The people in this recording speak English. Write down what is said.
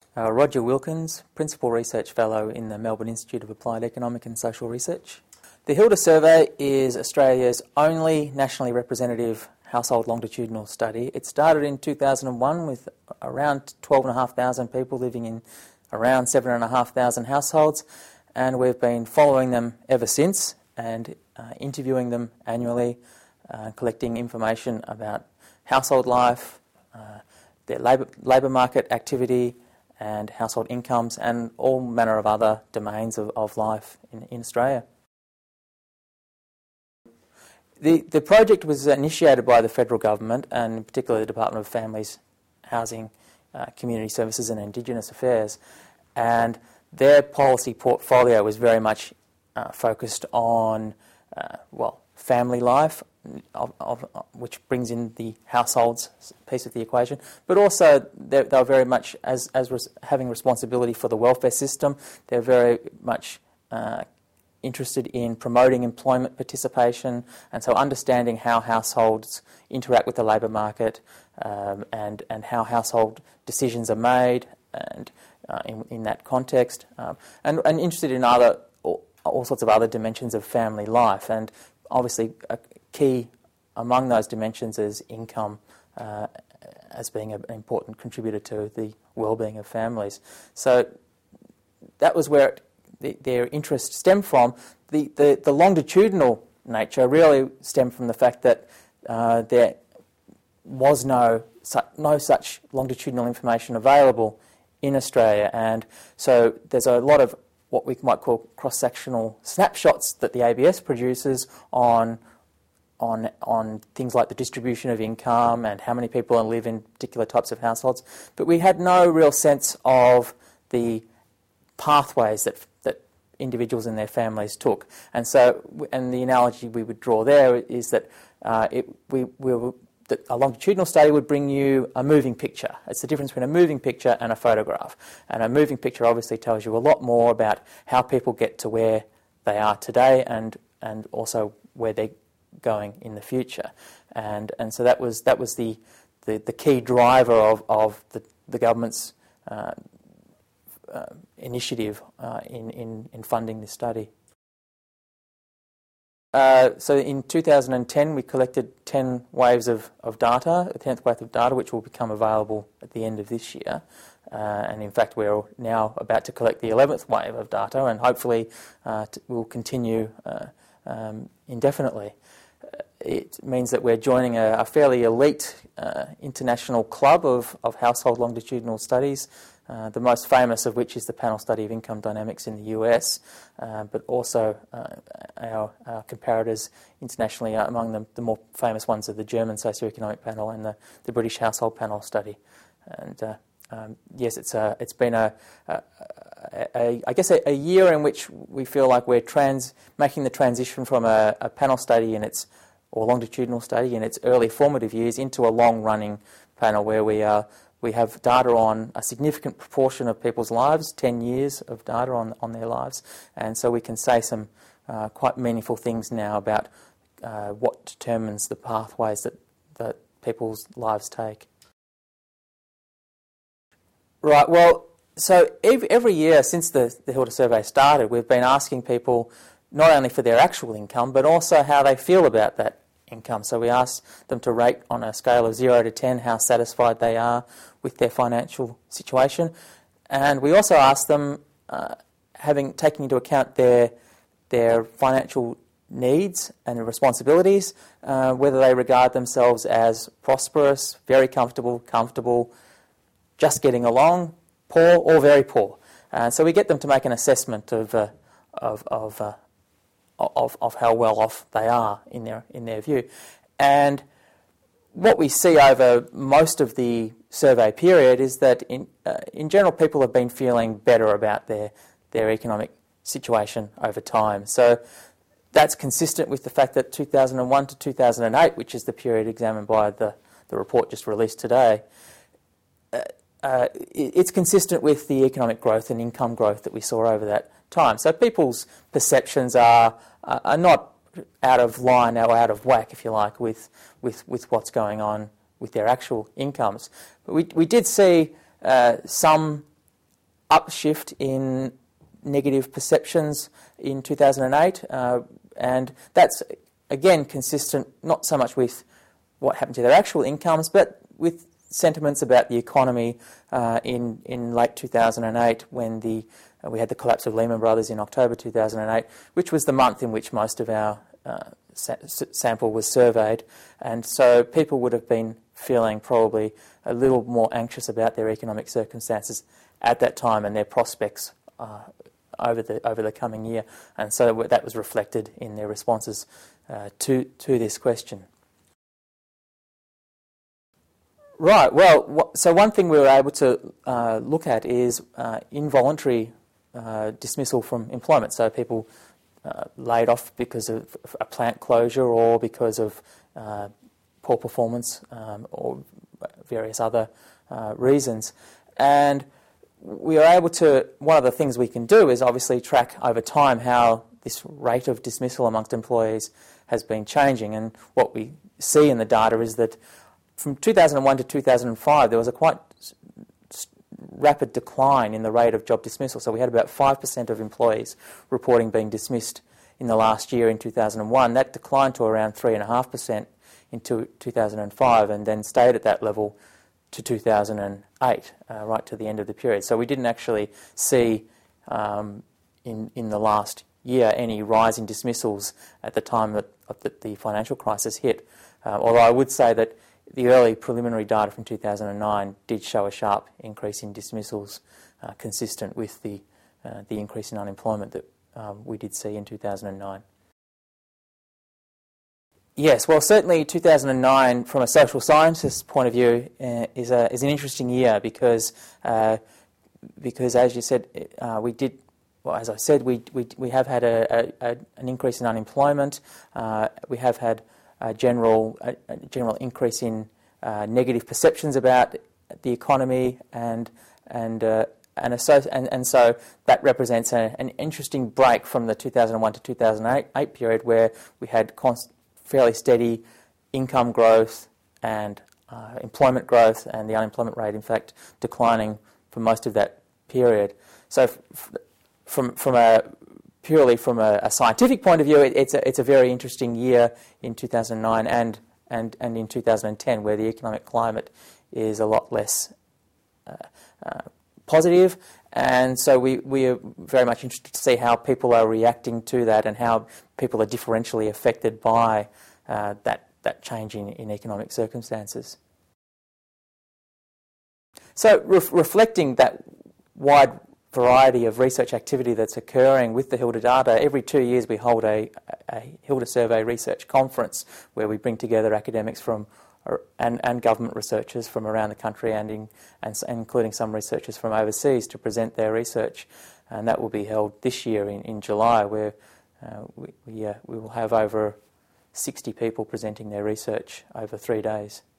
Roger Wilkins, Principal Research Fellow in the Melbourne Institute of Applied Economic and Social Research. The Hilda Survey is Australia's only nationally representative household longitudinal study. It started in 2001 with around 12,500 people living in around 7,500 households, and we've been following them ever since and interviewing them annually, collecting information about household life, their labour market activity and household incomes, and all manner of other domains of life in Australia. The project was initiated by the federal government, and in particular the Department of Families, Housing, Community Services and Indigenous Affairs, and their policy portfolio was very much focused on family life, which brings in the households piece of the equation, but also they were very much as having responsibility for the welfare system. They're very much interested in promoting employment participation, and so understanding how households interact with the labour market, and how household decisions are made, and in that context, and interested in all sorts of other dimensions of family life, and obviously a key among those dimensions is income as being an important contributor to the well-being of families. So that was where their interest stemmed from. The longitudinal nature really stemmed from the fact that there was no such longitudinal information available in Australia, and so there's a lot of what we might call cross-sectional snapshots that the ABS produces on things like the distribution of income and how many people live in particular types of households, but we had no real sense of the pathways that individuals and their families took. And so, and the analogy we would draw there is that that a longitudinal study would bring you a moving picture. It's the difference between a moving picture and a photograph. And a moving picture obviously tells you a lot more about how people get to where they are today, and also where they're going in the future. And so that was the key driver of the government's initiative in funding this study. So in 2010 we collected 10 waves of data, a 10th wave of data, which will become available at the end of this year. And in fact we're now about to collect the 11th wave of data, and hopefully we'll continue indefinitely. It means that we're joining a fairly elite international club of household longitudinal studies, the most famous of which is the Panel Study of Income Dynamics in the US, but also our comparators internationally, among the more famous ones are the German Socioeconomic Panel and the British Household Panel Study. And yes, it's been a year in which we feel like we're making the transition from a panel study or longitudinal study in its early formative years into a long-running panel where we have data on a significant proportion of people's lives, 10 years of data on their lives, and so we can say some quite meaningful things now about what determines the pathways that people's lives take. Right, well, so every year since the Hilda Survey started, we've been asking people not only for their actual income, but also how they feel about that income. So we asked them to rate on a scale of 0 to 10 how satisfied they are with their financial situation. And we also asked them, taking into account their financial needs and responsibilities, whether they regard themselves as prosperous, very comfortable, just getting along, poor or very poor. So we get them to make an assessment of how well off they are in their view. And what we see over most of the survey period is that in general people have been feeling better about their economic situation over time. So that's consistent with the fact that 2001 to 2008, which is the period examined by the report just released today, it's consistent with the economic growth and income growth that we saw over that time. So people's perceptions are not out of line or out of whack, if you like, with what's going on with their actual incomes. But we did see some upshift in negative perceptions in 2008, and that's again consistent not so much with what happened to their actual incomes, but with sentiments about the economy in late 2008 when we had the collapse of Lehman Brothers in October 2008, which was the month in which most of our sample was surveyed, and so people would have been feeling probably a little more anxious about their economic circumstances at that time and their prospects over the coming year, and so that was reflected in their responses to this question. Right. Well, so one thing we were able to look at is involuntary dismissal from employment. So people laid off because of a plant closure or because of poor performance or various other reasons. And we are able to, one of the things we can do is obviously track over time how this rate of dismissal amongst employees has been changing. And what we see in the data is that from 2001 to 2005 there was a quite rapid decline in the rate of job dismissal. So we had about 5% of employees reporting being dismissed in the last year in 2001. That declined to around 3.5% in 2005 and then stayed at that level to 2008, right to the end of the period. So we didn't actually see in the last year any rise in dismissals at the time that the financial crisis hit. Although I would say that the early preliminary data from 2009 did show a sharp increase in dismissals consistent with the increase in unemployment that we did see in 2009. Yes, well, certainly 2009, from a social scientist's point of view, is an interesting year because as you said, we did. Well, as I said, we have had an increase in unemployment. We have had a general increase in negative perceptions about the economy, and so that represents an interesting break from the 2001 to 2008 period, where we had fairly steady income growth and employment growth, and the unemployment rate, in fact, declining for most of that period. So, from a purely from a scientific point of view, it's a very interesting year in 2009 and in 2010, where the economic climate is a lot less positive, and so we are very much interested to see how people are reacting to that and how people are differentially affected by that change in economic circumstances. So reflecting that wide variety of research activity that's occurring with the HILDA data, every 2 years we hold a HILDA survey research conference where we bring together academics and government researchers from around the country and including some researchers from overseas to present their research, and that will be held this year in July, where we will have over 60 people presenting their research over 3 days.